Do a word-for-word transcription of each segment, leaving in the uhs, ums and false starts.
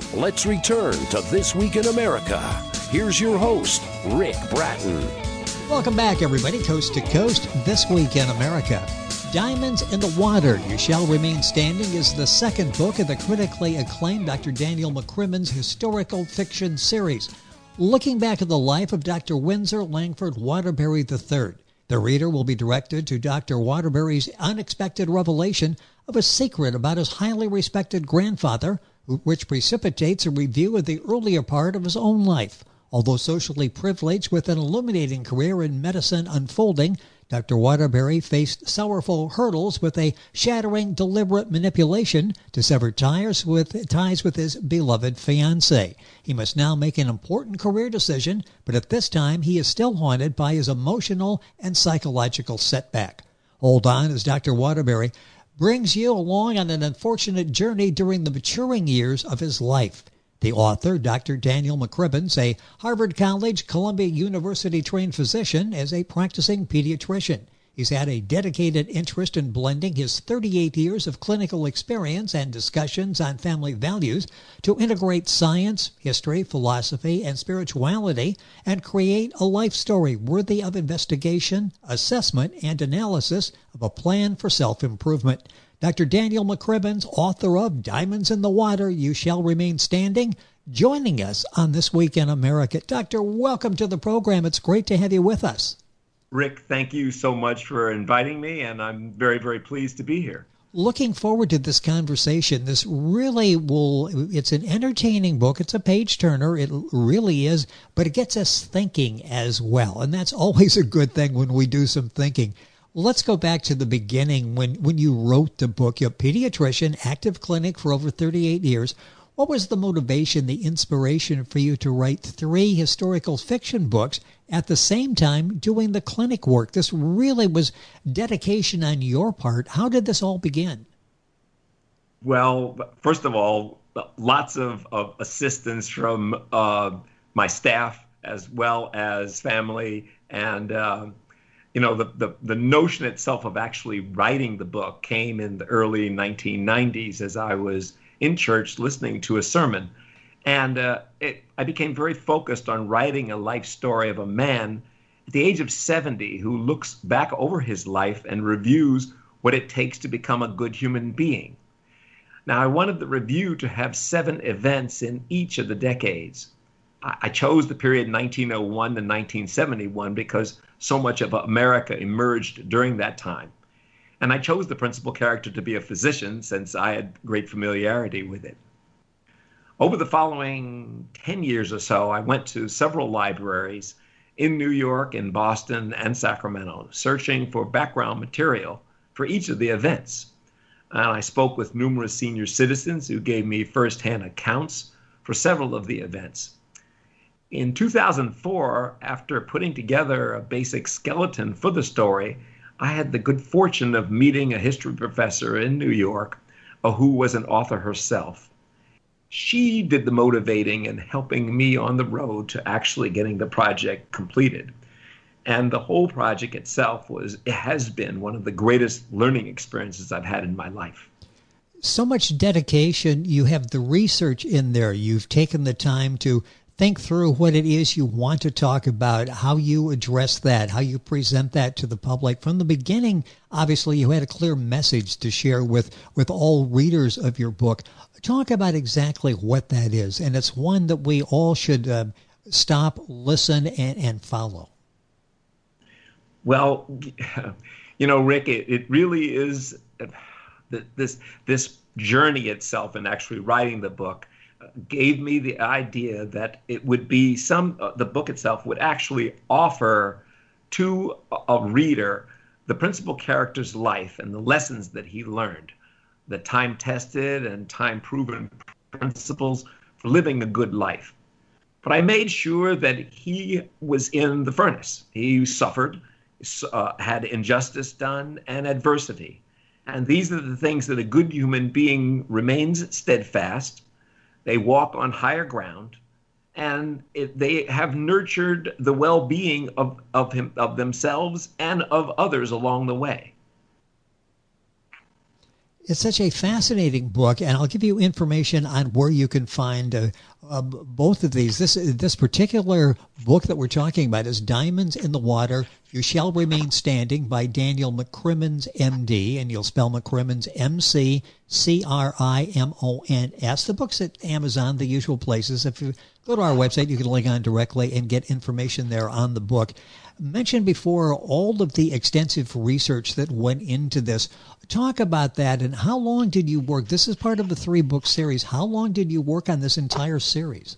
Let's return to This Week in America. Here's your host, Rick Bratton. Welcome back, everybody, coast to coast, This Week in America. Diamonds in the Water, You Shall Remain Standing is the second book of the critically acclaimed Doctor Daniel McCribben's historical fiction series, looking back at the life of Doctor Windsor Langford Waterbury the third. The reader will be directed to Doctor Waterbury's unexpected revelation of a secret about his highly respected grandfather, which precipitates a review of the earlier part of his own life. Although socially privileged with an illuminating career in medicine unfolding, Doctor Waterbury faced sorrowful hurdles with a shattering, deliberate manipulation to sever ties with, ties with his beloved fiancée. He must now make an important career decision, but at this time he is still haunted by his emotional and psychological setback. Hold on as Doctor Waterbury brings you along on an unfortunate journey during the maturing years of his life. The author, Doctor Daniel McCribben, a Harvard College, Columbia University-trained physician, is a practicing pediatrician. He's had a dedicated interest in blending his thirty-eight years of clinical experience and discussions on family values to integrate science, history, philosophy, and spirituality and create a life story worthy of investigation, assessment, and analysis of a plan for self-improvement. Doctor Daniel McCribben, author of Diamonds in the Water, You Shall Remain Standing, joining us on This Week in America. Doctor, welcome to the program. It's great to have you with us. Rick, thank you so much for inviting me, and I'm very, very pleased to be here. Looking forward to this conversation. This really will, it's an entertaining book. It's a page-turner. It really is, but it gets us thinking as well, and that's always a good thing when we do some thinking. Let's go back to the beginning when, when you wrote the book. You're a pediatrician, active clinic for over thirty-eight years. What was the motivation, the inspiration for you to write three historical fiction books at the same time doing the clinic work? This really was dedication on your part. How did this all begin? Well, first of all, lots of, of assistance from uh, my staff as well as family. And, uh, you know, the, the, the notion itself of actually writing the book came in the early nineteen nineties as I was in church listening to a sermon. And uh, it, I became very focused on writing a life story of a man at the age of seventy who looks back over his life and reviews what it takes to become a good human being. Now, I wanted the review to have seven events in each of the decades. I, I chose the period nineteen oh one to nineteen seventy-one because so much of America emerged during that time. And I chose the principal character to be a physician since I had great familiarity with it. Over the following ten years or so, I went to several libraries in New York, in Boston, and Sacramento, searching for background material for each of the events. And I spoke with numerous senior citizens who gave me firsthand accounts for several of the events. In two thousand four, after putting together a basic skeleton for the story, I had the good fortune of meeting a history professor in New York uh, who was an author herself. She did the motivating and helping me on the road to actually getting the project completed. And the whole project itself was, it has been one of the greatest learning experiences I've had in my life. So much dedication. You have the research in there. You've taken the time to think through what it is you want to talk about, how you address that, how you present that to the public. From the beginning, obviously, you had a clear message to share with, with all readers of your book. Talk about exactly what that is, and it's one that we all should uh, stop, listen, and, and follow. Well, you know, Rick, it, it really is this, this journey itself in actually writing the book gave me the idea that it would be some, uh, the book itself would actually offer to a reader the principal character's life and the lessons that he learned, the time-tested and time-proven principles for living a good life. But I made sure that he was in the furnace. He suffered, uh, had injustice done, and adversity. And these are the things that a good human being remains steadfast. They walk on higher ground, and it, they have nurtured the well-being of, of, him, of themselves and of others along the way. It's such a fascinating book, and I'll give you information on where you can find uh, uh, both of these. This this particular book that we're talking about is Diamonds in the Water, You Shall Remain Standing by Daniel McCrimmons, M D, and you'll spell McCrimmons, M C C R I M O N S. The book's at Amazon, the usual places. If you go to our website, you can link on directly and get information there on the book. Mentioned before all of the extensive research that went into this. Talk about that, and how long did you work? This is part of a three-book series. How long did you work on this entire series?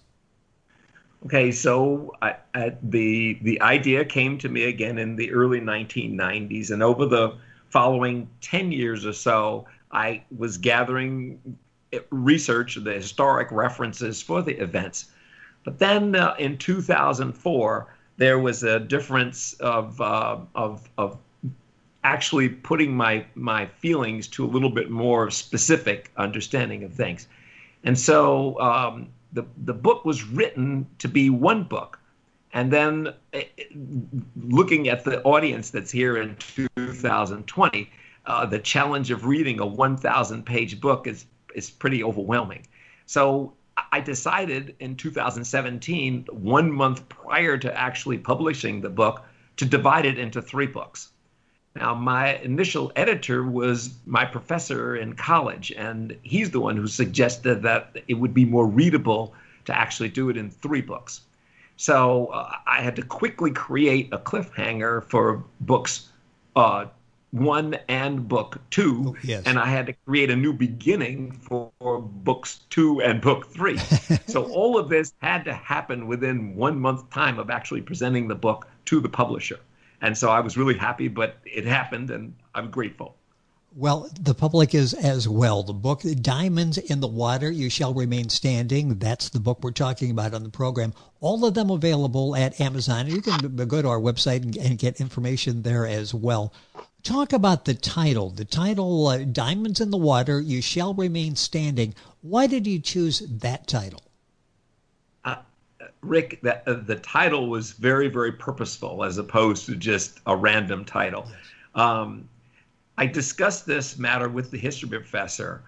Okay, so I, I, the the idea came to me again in the early nineteen nineties, and over the following ten years or so, I was gathering research, the historic references for the events. But then uh, in two thousand four, there was a difference of uh, of of actually putting my my feelings to a little bit more specific understanding of things, and so um, the the book was written to be one book, and then uh, looking at the audience that's here in two thousand twenty, uh, the challenge of reading a one thousand page book is is pretty overwhelming. So I decided in two thousand seventeen, one month prior to actually publishing the book, to divide it into three books. Now, my initial editor was my professor in college, and he's the one who suggested that it would be more readable to actually do it in three books. So uh, I had to quickly create a cliffhanger for books uh, one and book two, oh, yes. and I had to create a new beginning for, for books two and book three. So all of this had to happen within one month time of actually presenting the book to the publisher. And so I was really happy, but it happened, and I'm grateful. Well, the public is as well. The book, Diamonds in the Water, You Shall Remain Standing, that's the book we're talking about on the program. All of them available at Amazon. You can go to our website and, and get information there as well. Talk about the title. The title, uh, Diamonds in the Water, You Shall Remain Standing. Why did you choose that title? Uh, Rick, that, uh, the title was very, very purposeful as opposed to just a random title. Yes. Um, I discussed this matter with the history professor,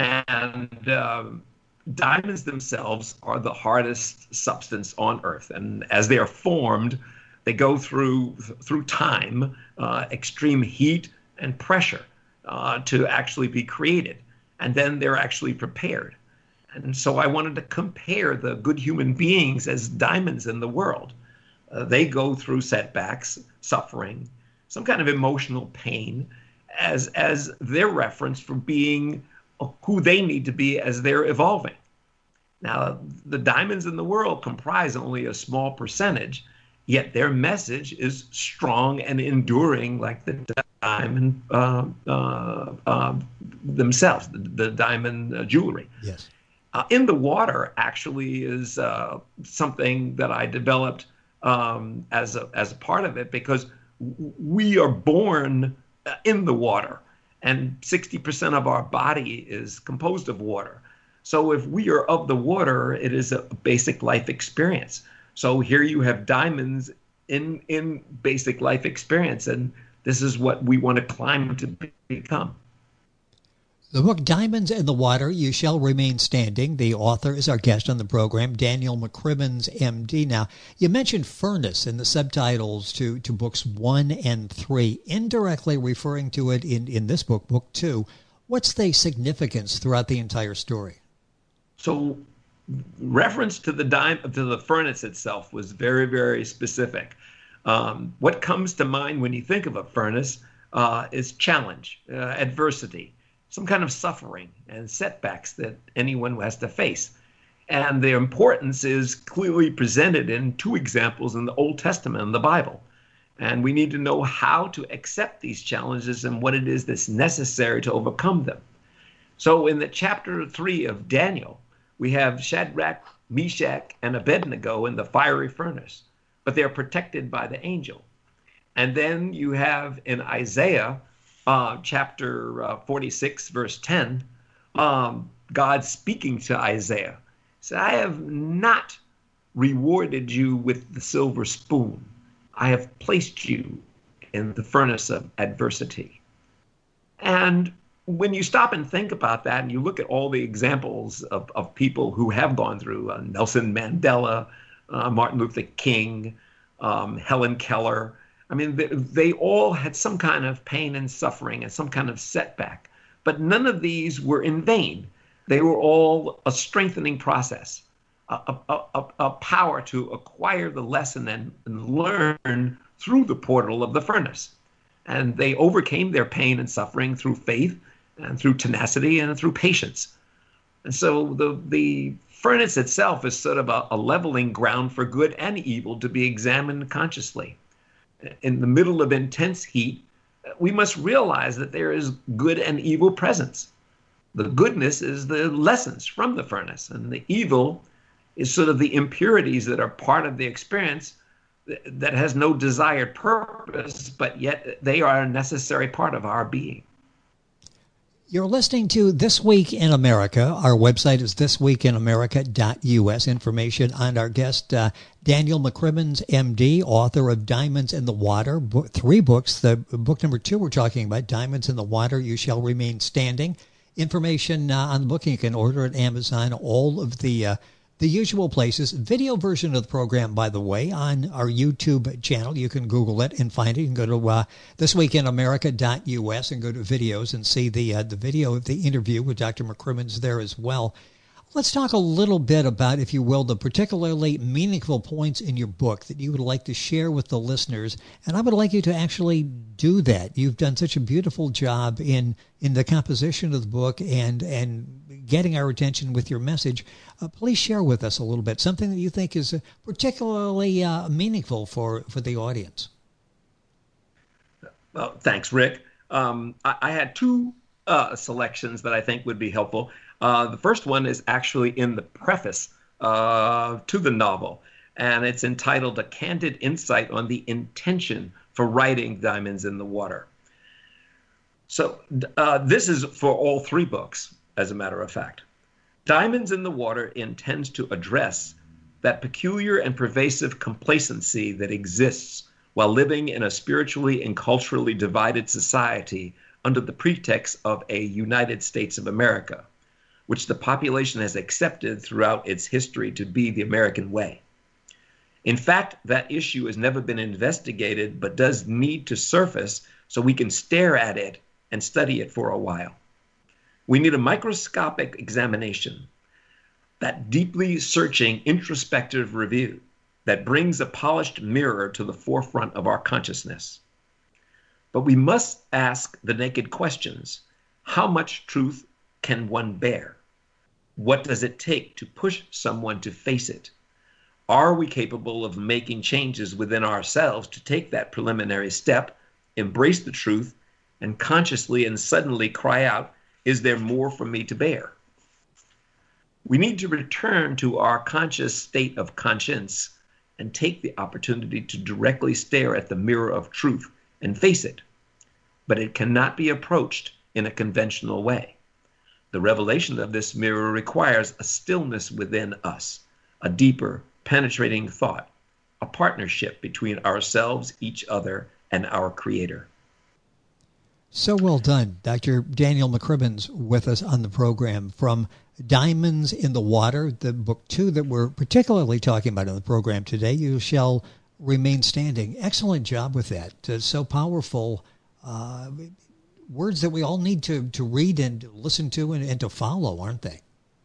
and um, diamonds themselves are the hardest substance on Earth. And as they are formed, they go through through time, uh, extreme heat and pressure uh, to actually be created. And then they're actually prepared. And so I wanted to compare the good human beings as diamonds in the world. Uh, they go through setbacks, suffering, some kind of emotional pain, as as their reference for being who they need to be as they're evolving. Now, the diamonds in the world comprise only a small percentage, yet their message is strong and enduring, like the diamond uh, uh, uh, themselves, the, the diamond uh, jewelry. Yes. Uh, in the water actually is uh, something that I developed um, as a as a part of it, because w- we are born in the water, and sixty percent of our body is composed of water. So if we are of the water, it is a basic life experience. So here you have diamonds in in basic life experience, and this is what we want to climb to become. The book, Diamonds in the Water, You Shall Remain Standing. The author is our guest on the program, Daniel McCrimmons, M D. Now, you mentioned furnace in the subtitles to, to books one and three, indirectly referring to it in, in this book, book two. What's the significance throughout the entire story? So reference to the dime, to the furnace itself was very, very specific. Um, what comes to mind when you think of a furnace uh, is challenge, uh, adversity, some kind of suffering and setbacks that anyone has to face. And their importance is clearly presented in two examples in the Old Testament in the Bible. And we need to know how to accept these challenges and what it is that's necessary to overcome them. So in the chapter three of Daniel, we have Shadrach, Meshach, and Abednego in the fiery furnace, but they're protected by the angel. And then you have in Isaiah, Uh, chapter uh, forty-six, verse ten, um, God speaking to Isaiah, said, I have not rewarded you with the silver spoon. I have placed you in the furnace of adversity. And when you stop and think about that, and you look at all the examples of, of people who have gone through, uh, Nelson Mandela, uh, Martin Luther King, um, Helen Keller, I mean, they, they all had some kind of pain and suffering and some kind of setback. But none of these were in vain. They were all a strengthening process, a, a, a, a power to acquire the lesson and, and learn through the portal of the furnace. And they overcame their pain and suffering through faith and through tenacity and through patience. And so the, the furnace itself is sort of a, a leveling ground for good and evil to be examined consciously. In the middle of intense heat, we must realize that there is good and evil presence. The goodness is the lessons from the furnace, and the evil is sort of the impurities that are part of the experience that has no desired purpose, but yet they are a necessary part of our being. You're listening to This Week in America. Our website is this week in america dot u s. Information on our guest, uh, Daniel McCrimmins, M D, author of Diamonds in the Water, bo- three books. The book number two we're talking about, Diamonds in the Water, You Shall Remain Standing. Information uh, on the book, you can order at Amazon, all of the uh, the usual places. Video version of the program, by the way, on our YouTube channel. You can Google it and find it. You can go to uh, this week in america dot u s and go to videos and see the uh, the video of the interview with Doctor McCrimmins there as well. Let's talk a little bit about, if you will, the particularly meaningful points in your book that you would like to share with the listeners. And I would like you to actually do that. You've done such a beautiful job in in the composition of the book and and getting our attention with your message. Uh, please share with us a little bit, something that you think is uh, particularly uh, meaningful for, for the audience. Well, thanks, Rick. Um, I, I had two uh, selections that I think would be helpful. Uh, the first one is actually in the preface uh, to the novel, and it's entitled A Candid Insight on the Intention for Writing Diamonds in the Water. So uh, this is for all three books, as a matter of fact. Diamonds in the Water intends to address that peculiar and pervasive complacency that exists while living in a spiritually and culturally divided society under the pretext of a United States of America, which the population has accepted throughout its history to be the American way. In fact, that issue has never been investigated, but does need to surface so we can stare at it and study it for a while. We need a microscopic examination, that deeply searching introspective review that brings a polished mirror to the forefront of our consciousness. But we must ask the naked questions. How much truth can one bear? What does it take to push someone to face it? Are we capable of making changes within ourselves to take that preliminary step, embrace the truth, and consciously and suddenly cry out, is there more for me to bear? We need to return to our conscious state of conscience and take the opportunity to directly stare at the mirror of truth and face it. But it cannot be approached in a conventional way. The revelation of this mirror requires a stillness within us, a deeper, penetrating thought, a partnership between ourselves, each other, and our Creator. So well done. Doctor Daniel McCrimmins with us on the program from Diamonds in the Water, the book two that we're particularly talking about in the program today, You Shall Remain Standing. Excellent job with that. It's so powerful. Uh, words that we all need to, to read and listen to and, and to follow, aren't they?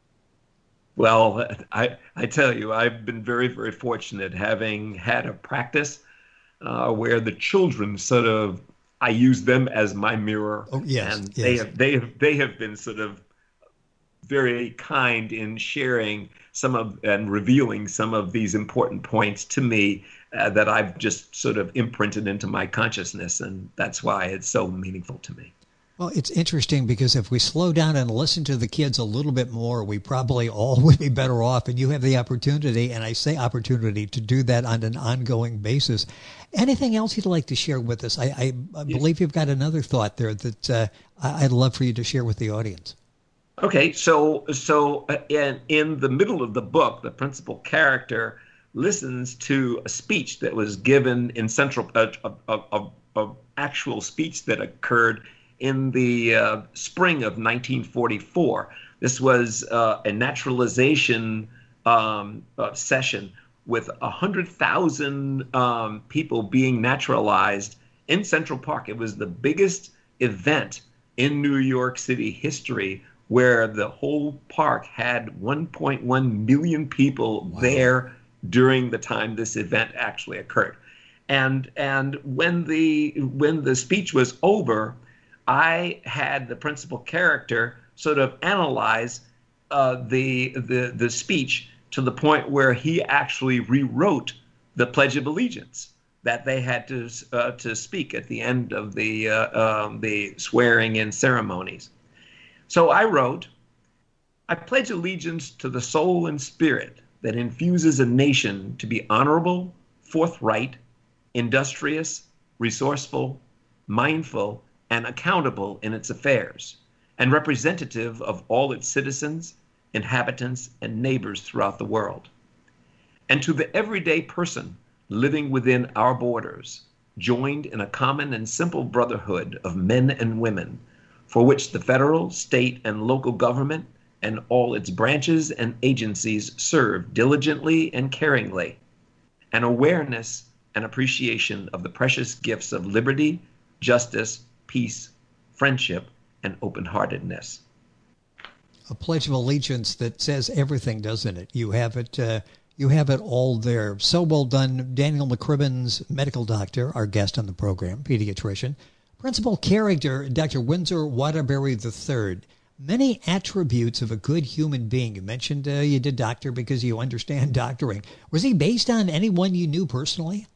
Well, I, I tell you, I've been very, very fortunate having had a practice uh, where the children sort of, I use them as my mirror. Oh, yes, and yes. they have they have they have been sort of very kind in sharing some of and revealing some of these important points to me uh, that I've just sort of imprinted into my consciousness, and that's why it's so meaningful to me. Well, it's interesting because if we slow down and listen to the kids a little bit more, we probably all would be better off. And you have the opportunity, and I say opportunity, to do that on an ongoing basis. Anything else you'd like to share with us? I, I, I believe you've got another thought there that uh, I'd love for you to share with the audience. Okay, so so in, in the middle of the book, the principal character listens to a speech that was given in Central, a, a, a, a actual speech that occurred in the uh, spring of nineteen forty-four. This was uh, a naturalization um, uh, session with one hundred thousand um, people being naturalized in Central Park. It was the biggest event in New York City history, where the whole park had one point one million people wow. there during the time this event actually occurred. And and when the when the speech was over, I had the principal character sort of analyze uh, the the the speech to the point where he actually rewrote the Pledge of Allegiance that they had to uh, to speak at the end of the uh, um, the swearing-in ceremonies. So I wrote, "I pledge allegiance to the soul and spirit that infuses a nation to be honorable, forthright, industrious, resourceful, mindful, and accountable in its affairs, and representative of all its citizens, inhabitants, and neighbors throughout the world. And to the everyday person living within our borders, joined in a common and simple brotherhood of men and women, for which the federal, state, and local government and all its branches and agencies serve diligently and caringly, an awareness and appreciation of the precious gifts of liberty, justice, peace, friendship, and open-heartedness." A Pledge of Allegiance that says everything, doesn't it? You have it uh, you have it all there. So well done. Daniel McCrimmins, medical doctor, our guest on the program, pediatrician. Principal character, Doctor Windsor Waterbury the third. Many attributes of a good human being. You mentioned uh, you did doctor because you understand doctoring. Was he based on anyone you knew personally?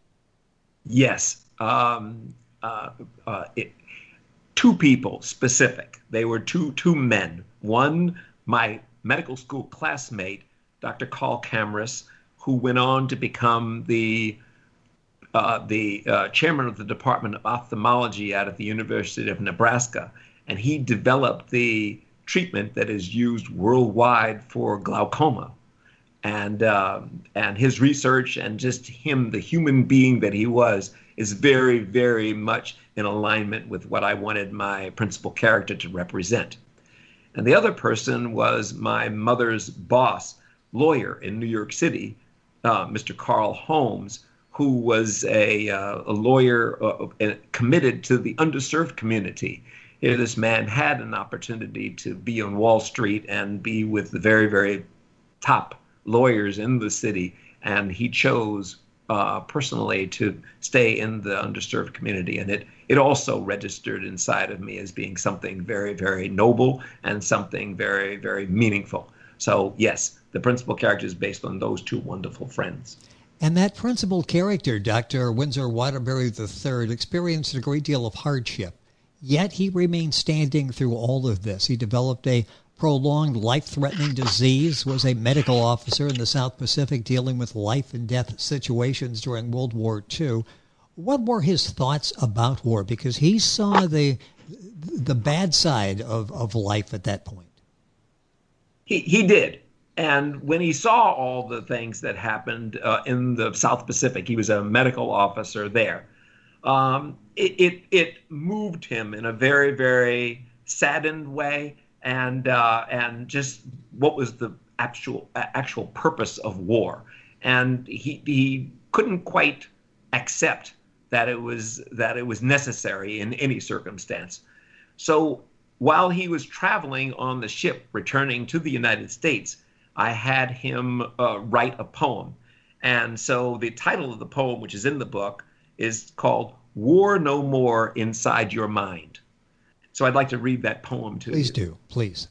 Yes. Um, uh, uh, it, two people specific. They were two two men. One, my medical school classmate, Doctor Carl Camrus, who went on to become the uh, the uh, chairman of the Department of Ophthalmology out at the University of Nebraska, and he developed the treatment that is used worldwide for glaucoma. And uh, and his research and just him, the human being that he was, is very, very much in alignment with what I wanted my principal character to represent. And the other person was my mother's boss, lawyer in New York City, uh, Mister Carl Holmes, who was a, uh, a lawyer uh, committed to the underserved community. You know, this man had an opportunity to be on Wall Street and be with the very, very top lawyers in the city, and he chose uh, personally to stay in the underserved community. And it, it also registered inside of me as being something very, very noble and something very, very meaningful. So yes, the principal character is based on those two wonderful friends. And that principal character, Doctor Windsor Waterbury the third, experienced a great deal of hardship, yet he remained standing through all of this. He developed a prolonged life-threatening disease, was a medical officer in the South Pacific dealing with life and death situations during World War Two. What were his thoughts about war? Because he saw the the bad side of, of life at that point. He he did. And when he saw all the things that happened uh, in the South Pacific, he was a medical officer there. Um, it, it it moved him in a very, very saddened way. And uh, and just what was the actual actual purpose of war, and he he couldn't quite accept that it was that it was necessary in any circumstance. So while he was traveling on the ship returning to the United States, I had him uh, write a poem, and so the title of the poem, which is in the book, is called "War No More Inside Your Mind." So I'd like to read that poem to you. Please do, please.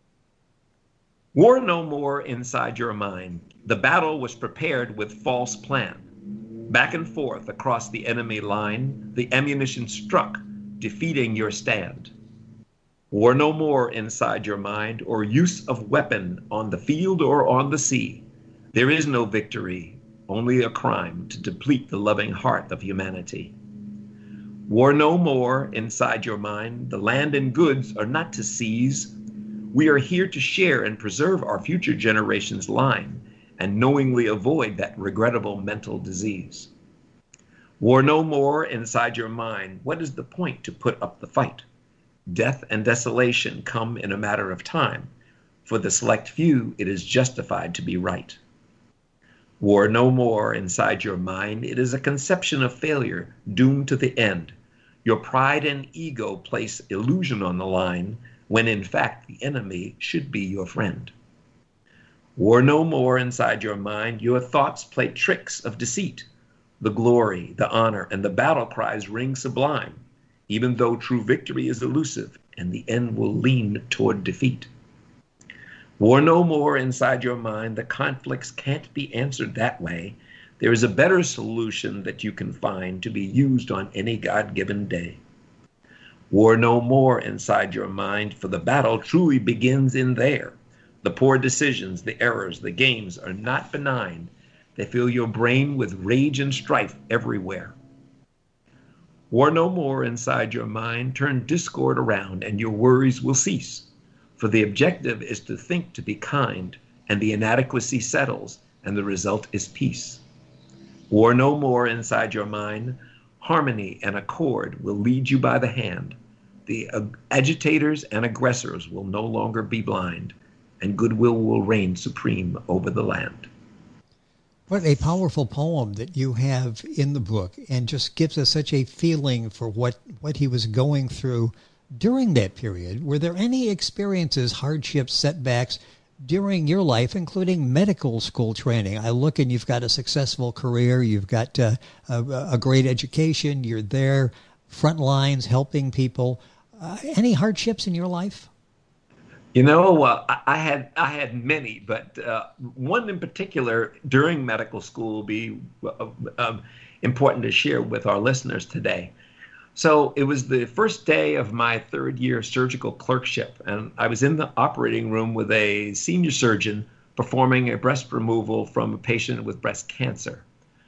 War no more inside your mind. The battle was prepared with false plan. Back and forth across the enemy line, the ammunition struck, defeating your stand. War no more inside your mind, or use of weapon on the field or on the sea. There is no victory, only a crime to deplete the loving heart of humanity. War no more inside your mind. The land and goods are not to seize. We are here to share and preserve our future generations' line and knowingly avoid that regrettable mental disease. War no more inside your mind. What is the point to put up the fight? Death and desolation come in a matter of time. For the select few, it is justified to be right. War no more inside your mind. It is a conception of failure, doomed to the end. Your pride and ego place illusion on the line, when in fact the enemy should be your friend. War no more inside your mind. Your thoughts play tricks of deceit. The glory, the honor, and the battle cries ring sublime, even though true victory is elusive and the end will lean toward defeat. War no more inside your mind. The conflicts can't be answered that way. There is a better solution that you can find to be used on any God-given day. War no more inside your mind, for the battle truly begins in there. The poor decisions, the errors, the games are not benign. They fill your brain with rage and strife everywhere. War no more inside your mind. Turn discord around and your worries will cease. For the objective is to think to be kind, and the inadequacy settles, and the result is peace. War no more inside your mind. Harmony and accord will lead you by the hand. The ag- agitators and aggressors will no longer be blind, and goodwill will reign supreme over the land. What a powerful poem that you have in the book, and just gives us such a feeling for what, what he was going through during that period. Were there any experiences, hardships, setbacks during your life, including medical school training? I look and you've got a successful career, you've got uh, a, a great education, you're there, front lines, helping people. Uh, any hardships in your life? You know, uh, I, I had I had many, but uh, one in particular during medical school will be uh, um, important to share with our listeners today. So it was the first day of my third year surgical clerkship, and I was in the operating room with a senior surgeon performing a breast removal from a patient with breast cancer.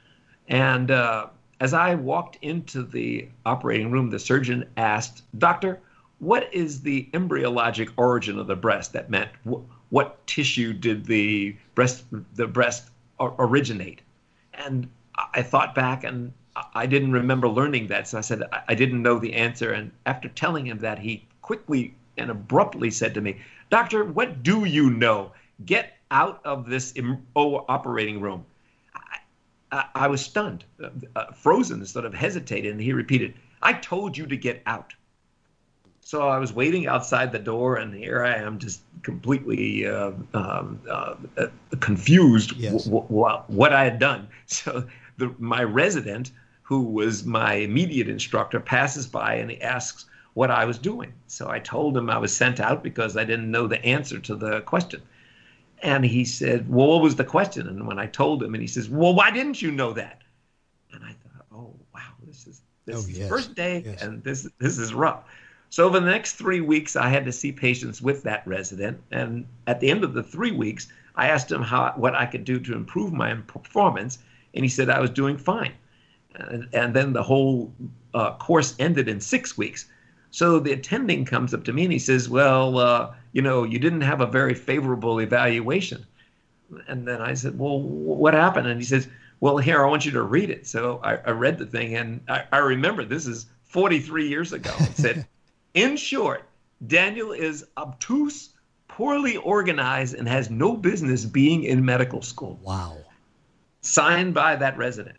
And uh, as I walked into the operating room, the surgeon asked, "Doctor, what is the embryologic origin of the breast?" That meant wh- what tissue did the breast the breast or- originate? And I thought back, and I didn't remember learning that, so I said I didn't know the answer. And after telling him that, he quickly and abruptly said to me, "Doctor, what do you know? Get out of this im- oh, operating room." I, I, I was stunned, uh, uh, frozen, sort of hesitated, and he repeated, "I told you to get out." So I was waiting outside the door, and here I am, just completely uh, um, uh, uh, confused Yes. w- w- what I had done. So the, my resident, who was my immediate instructor, passes by and he asks what I was doing. So I told him I was sent out because I didn't know the answer to the question. And he said, "Well, what was the question?" And when I told him, and he says, "Well, why didn't you know that?" And I thought, oh, wow, this is this Oh, is the yes. first day, Yes. and this this is rough. So over the next three weeks, I had to see patients with that resident. And at the end of the three weeks, I asked him how what I could do to improve my performance. And he said I was doing fine. And, and then the whole uh, course ended in six weeks. So the attending comes up to me and he says, "Well, uh, you know, you didn't have a very favorable evaluation." And then I said, "Well, what happened?" And he says, "Well, here, I want you to read it." So I, I read the thing, and I, I remember this is forty-three years ago. It said, "In short, Daniel is obtuse, poorly organized, and has no business being in medical school." Wow. Signed by that resident.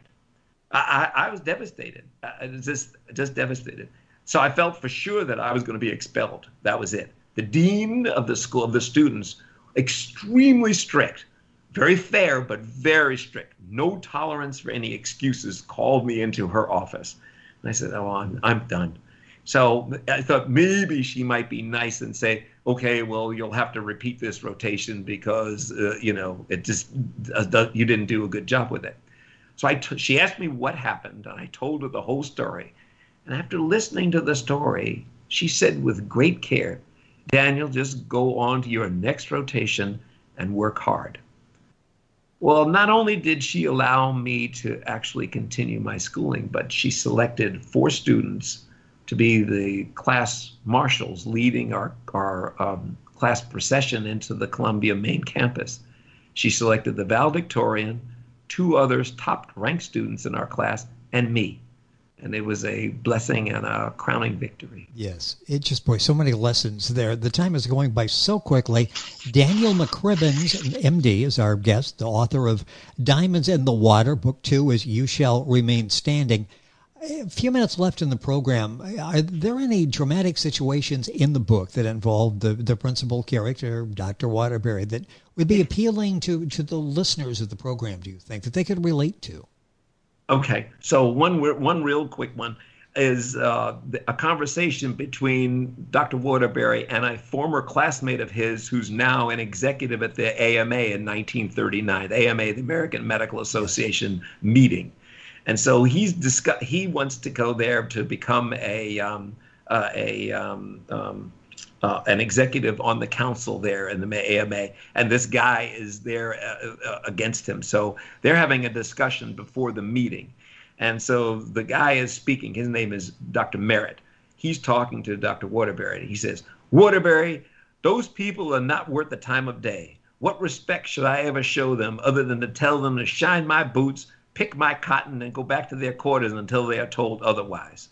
I, I, I was devastated, I was just, just devastated. So I felt for sure that I was going to be expelled. That was it. The dean of the school, of the students, extremely strict, very fair, but very strict. No tolerance for any excuses, called me into her office. And I said, "Oh, I'm, I'm done." So I thought maybe she might be nice and say, "Okay, well, you'll have to repeat this rotation because, uh, you know, it just, uh, you didn't do a good job with it." So I t- she asked me what happened, and I told her the whole story. And after listening to the story, she said with great care, "Daniel, just go on to your next rotation and work hard." Well, not only did she allow me to actually continue my schooling, but she selected four students to be the class marshals leading our, our um, class procession into the Columbia main campus. She selected the valedictorian, two others top ranked students in our class, and me. And it was a blessing and a crowning victory. Yes, it just, boy, so many lessons there. The time is going by so quickly. Daniel McCrimmins, M D, is our guest, the author of Diamonds in the Water. Book two is You Shall Remain Standing. A few minutes left in the program. Are there any dramatic situations in the book that involve the, the principal character, Doctor Waterbury, that would be appealing to, to the listeners of the program, do you think, that they could relate to? Okay, so one one real quick one is uh, a conversation between Doctor Waterbury and a former classmate of his who's now an executive at the A M A in nineteen thirty-nine, the A M A, the American Medical Association meeting. And so he's discuss- he wants to go there to become a um, uh, a um, um, uh, an executive on the council there in the A M A, and this guy is there uh, uh, against him. So they're having a discussion before the meeting, and so the guy is speaking. His name is Doctor Merritt. He's talking to Doctor Waterbury. He says, "Waterbury, those people are not worth the time of day. What respect should I ever show them other than to tell them to shine my boots, pick my cotton, and go back to their quarters until they are told otherwise?"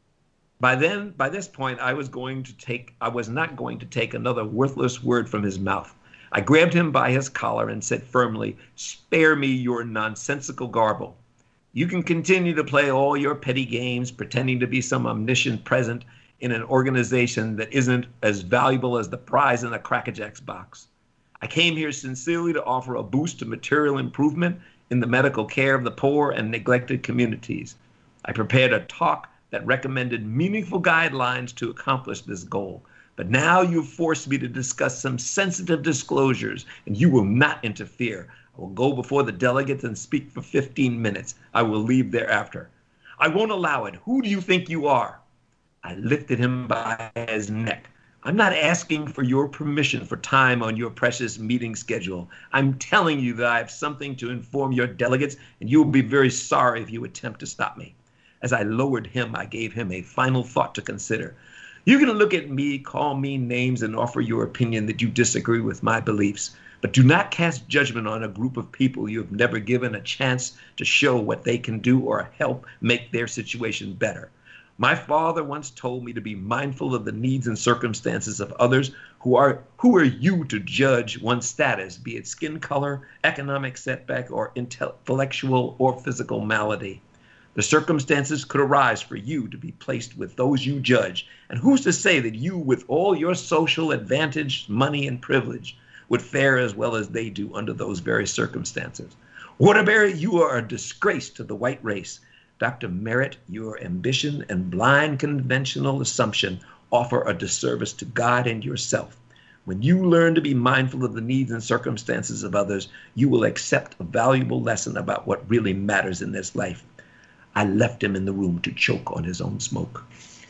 By then, by this point, I was going to take, I was not going to take another worthless word from his mouth. I grabbed him by his collar and said firmly, "Spare me your nonsensical garble. You can continue to play all your petty games, pretending to be some omniscient present in an organization that isn't as valuable as the prize in a Cracker Jacks box. I came here sincerely to offer a boost to material improvement in the medical care of the poor and neglected communities. I prepared a talk that recommended meaningful guidelines to accomplish this goal. But now you've forced me to discuss some sensitive disclosures, and you will not interfere. I will go before the delegates and speak for fifteen minutes. I will leave thereafter. I won't allow it. Who do you think you are?" I lifted him by his neck. "I'm not asking for your permission for time on your precious meeting schedule. I'm telling you that I have something to inform your delegates, and you will be very sorry if you attempt to stop me." As I lowered him, I gave him a final thought to consider. "You can look at me, call me names, and offer your opinion that you disagree with my beliefs, but do not cast judgment on a group of people you have never given a chance to show what they can do or help make their situation better. My father once told me to be mindful of the needs and circumstances of others. Who are who are you to judge one's status, be it skin color, economic setback, or intellectual or physical malady? The circumstances could arise for you to be placed with those you judge, and who's to say that you, with all your social advantage, money, and privilege, would fare as well as they do under those very circumstances? Waterbury, you are a disgrace to the white race. Doctor Merritt, your ambition and blind conventional assumption offer a disservice to God and yourself. When you learn to be mindful of the needs and circumstances of others, you will accept a valuable lesson about what really matters in this life." I left him in the room to choke on his own smoke.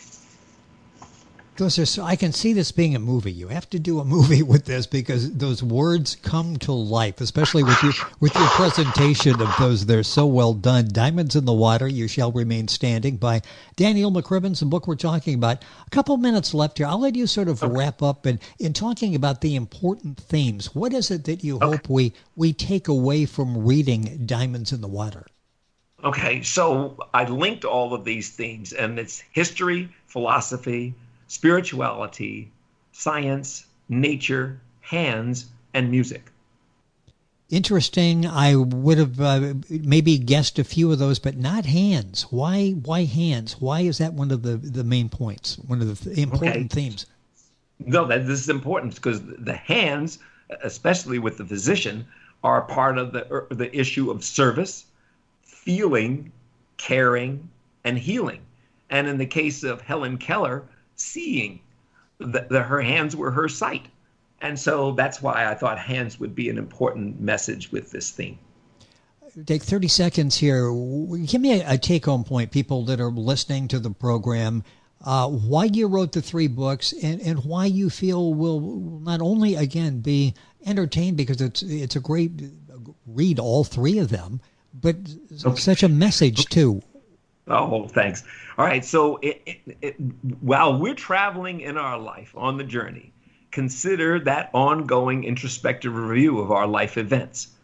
Those are so, I can see this being a movie. You have to do a movie with this because those words come to life, especially with your with your presentation of those. They're so well done. Diamonds in the Water, You Shall Remain Standing by Daniel McCrimmins, the book we're talking about. A couple minutes left here. I'll let you sort of okay. wrap up and in talking about the important themes. What is it that you okay. hope we, we take away from reading Diamonds in the Water? Okay, so I linked all of these themes, and it's history, philosophy, spirituality, science, nature, hands, and music. Interesting. I would have uh, maybe guessed a few of those, but not hands. Why Why hands? Why is that one of the, the main points, one of the th- important okay. themes? No, that this is important because the hands, especially with the physician, are part of the the issue of service, feeling, caring, and healing. And in the case of Helen Keller, seeing. The, the, her hands were her sight. And so that's why I thought hands would be an important message with this theme. Take thirty seconds here. Give me a, a take-home point, people that are listening to the program, uh, why you wrote the three books and, and why you feel will not only, again, be entertained because it's it's a great read, all three of them, but okay. such a message, too. Oh, thanks. All right. So it, it, it, while we're traveling in our life on the journey, consider that ongoing introspective review of our life events.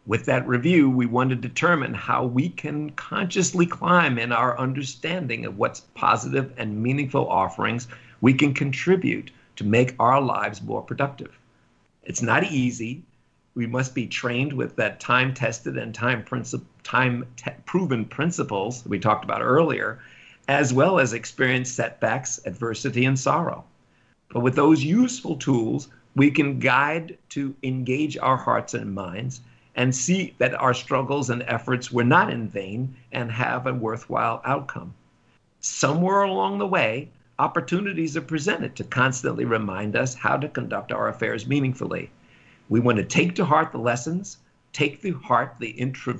With that review, we want to determine how we can consciously climb in our understanding of what's positive and meaningful offerings we can contribute to make our lives more productive. It's not easy. We must be trained with that time-tested and time princi- time-proven principles that we talked about earlier, as well as experience setbacks, adversity, and sorrow. But with those useful tools, we can guide to engage our hearts and minds and see that our struggles and efforts were not in vain and have a worthwhile outcome. Somewhere along the way, opportunities are presented to constantly remind us how to conduct our affairs meaningfully. We want to take to heart the lessons, take to heart the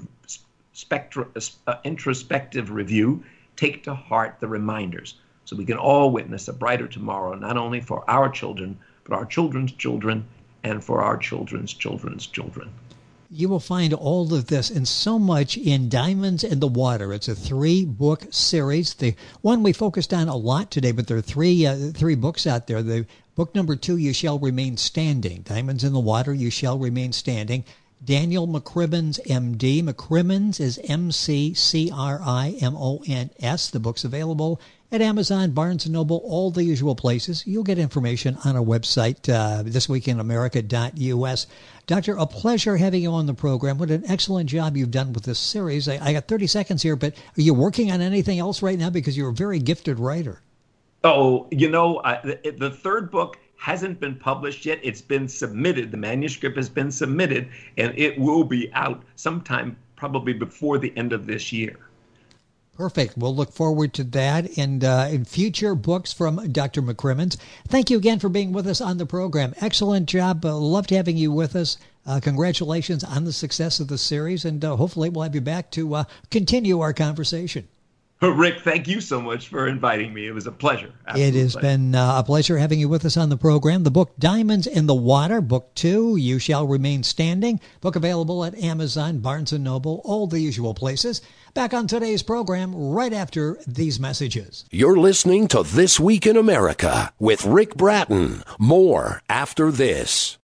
introspectra- uh, introspective review, take to heart the reminders, so we can all witness a brighter tomorrow, not only for our children, but our children's children, and for our children's children's children. You will find all of this and so much in Diamonds in the Water. It's a three-book series. The one we focused on a lot today, but there are three uh, three books out there. The book number two, You Shall Remain Standing. Diamonds in the Water, You Shall Remain Standing. Daniel McCrimmons, M D. McCrimmons is M C C R I M O N S. The book's available at Amazon, Barnes and Noble, all the usual places. You'll get information on our website, uh, this week in america dot U S. Doctor, a pleasure having you on the program. What an excellent job you've done with this series. I, I got thirty seconds here, but are you working on anything else right now? Because you're a very gifted writer. Oh, you know, uh, the, the third book hasn't been published yet. It's been submitted. The manuscript has been submitted, and it will be out sometime probably before the end of this year. Perfect. We'll look forward to that and uh, in future books from Doctor McCrimmons. Thank you again for being with us on the program. Excellent job. Uh, loved having you with us. Uh, congratulations on the success of the series, and uh, hopefully we'll have you back to uh, continue our conversation. Rick, thank you so much for inviting me. It was a pleasure. Absolute it has pleasure. been uh, a pleasure having you with us on the program. The book Diamonds in the Water, Book two, You Shall Remain Standing. Book available at Amazon, Barnes and Noble, all the usual places. Back on today's program right after these messages. You're listening to This Week in America with Rick Bratton. More after this.